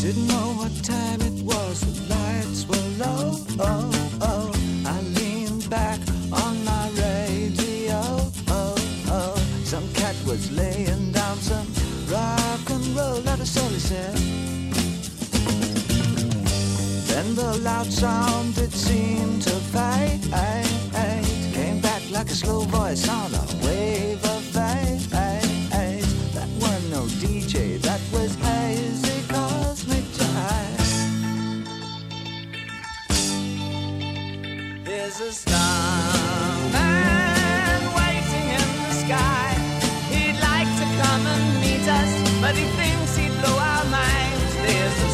Didn't know what time it was, the lights were low. Oh, oh. I leaned back on my radio. Oh, oh. Some cat was laying down some rock and roll, that is all he said. Then the loud sound, it seemed to fade. Came back like a slow voice on a wave of fate. That weren't no DJ, that was hazy cosmic jive. There's a starman waiting in the sky. He'd like to come and meet us, but he thinks he'd blow our minds. There's a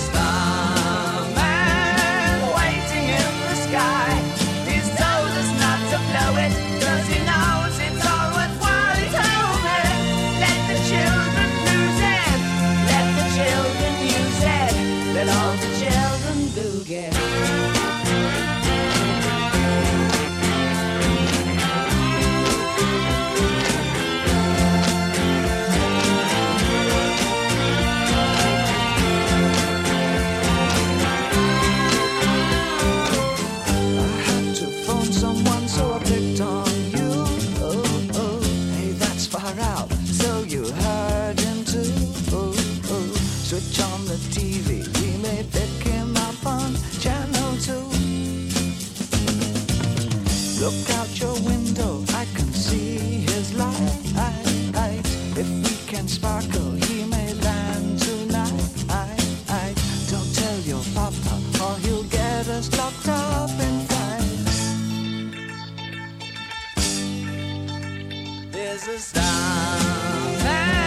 starman waiting in the sky. He's told us not to blow it, 'cause he knows it's all worthwhile. He told me, let the children lose it, let the children use it, let all the children do get. Switch on the TV, we may pick him up on channel 2. Look out your window, I can see his light. If we can sparkle, he may land tonight. Don't tell your papa, or he'll get us locked up in fights. There's a starman